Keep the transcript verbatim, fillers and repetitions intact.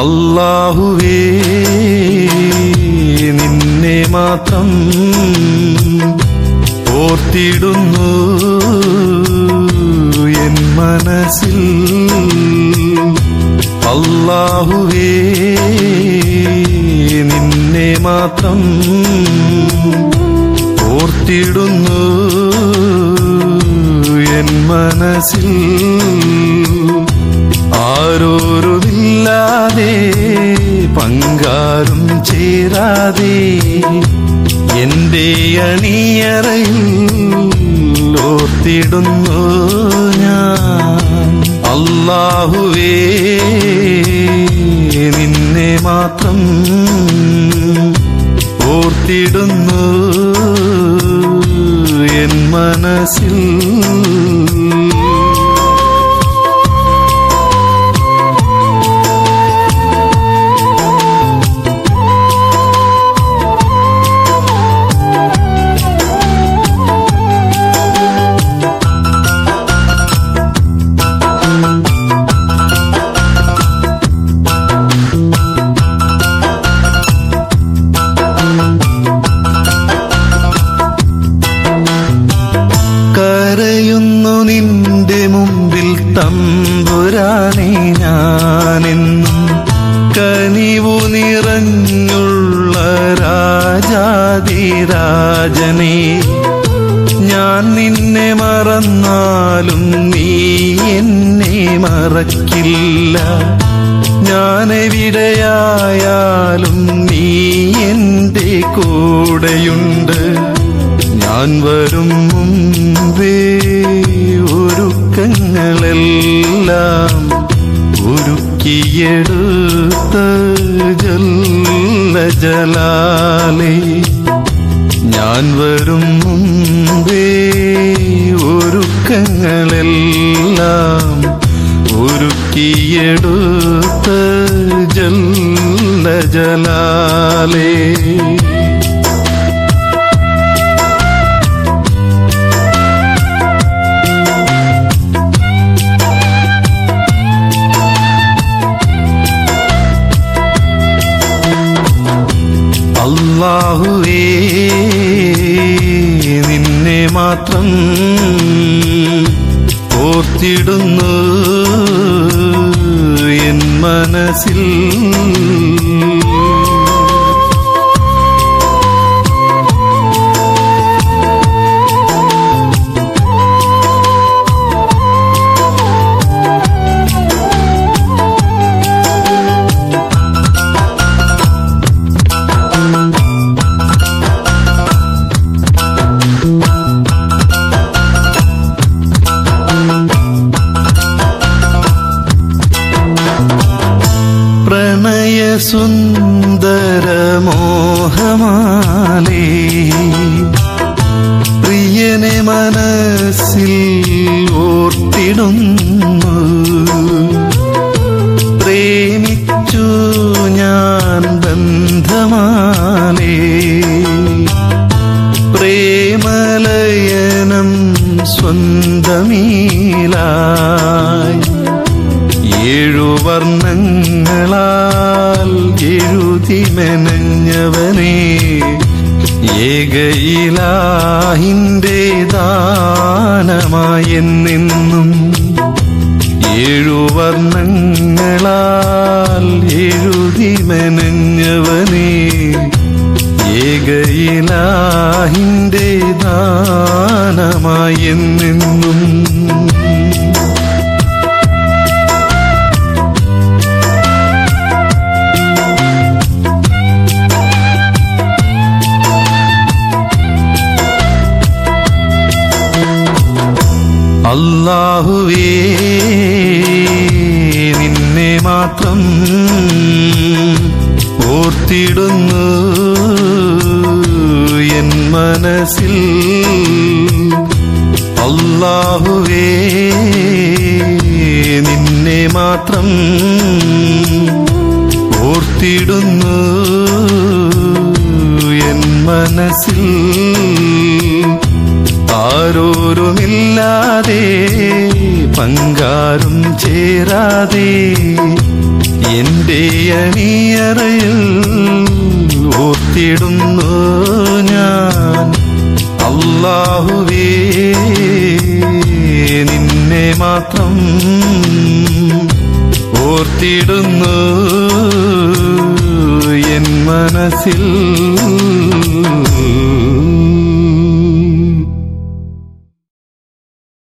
അല്ലാഹുവേ നിന്നെ മാത്രം ഓർത്തിടുന്നു എൻ മനസ്സിൽ. അല്ലാഹുവേ നിന്നെ മാത്രം ഓർത്തിടുന്നു എൻ മനസ്സിൽ. ആരോരുമില്ലാതെ പങ്കാരും ചേരാതെ എന്റെ അണിയറയിൽ ഓർത്തിടുന്നു ഞാൻ. അല്ലാഹുവേ നിന്നെ മാത്രം ഓർത്തിടുന്നു എൻ മനസ്സിൽ. കരയുന്നു നിന്റെ മുമ്പിൽ തമ്പുരാനെ ഞാനെന്നും. കനിവു നിറഞ്ഞുള്ള രാജാധിരാജനെ ഞാൻ നിന്നെ മറന്നാലും നീ എന്നെ മറക്കില്ല. ഞാനെവിടെയായാലും നീ എന്റെ കൂടെയുണ്ട്. ഞാൻ വരും മുമ്പേ ഒരുക്കങ്ങളെല്ലാം ഒരുക്കിയെടുത്ത ജല്ല ജലാലേ. ഞാൻ വരും മുമ്പേ ഒരുക്കങ്ങളെല്ലാം ഒരുക്കിയെടുത്ത ജല്ല ജലാലേ. അല്ലാഹുവേ നിന്നെ മാത്രം ഓർത്തിടുന്നു എൻ മനസ്സിൽ. സുന്ദരമോഹമാലേ പ്രിയനെ മനസ്സിൽ ഓർത്തിടുന്നു. പ്രേമിച്ചു ഞാൻ ബന്ധമാലേ പ്രേമലയനം സ്വന്തമീലായി. ഏഴു വർണ്ണങ്ങളാൽ എഴുതി മെനഞ്ഞവനേ ഏകയിലാഹിന്റെ ദാനമായെന്നെന്നും. ഏഴു വർണ്ണങ്ങളാൽ എഴുതി മെനഞ്ഞവനേ ഏകയിലാഹിന്റെ ദാനമായെന്നെന്നും. അല്ലാഹുവേ നിന്നെ മാത്രം ഓർത്തിടുന്നു എൻ മനസ്സിൽ. അല്ലാഹുവേ നിന്നെ മാത്രം ഓർത്തിടുന്നു എൻ മനസ്സിൽ. ആരോരുമില്ലാതെ പങ്കാരും ചേരാതെ എന്റെ അണിയറയിൽ ഓർത്തിടുന്നു ഞാൻ അല്ലാഹുവേ നിന്നെ മാത്രം ഓർത്തിടുന്നു എൻ മനസ്സിൽ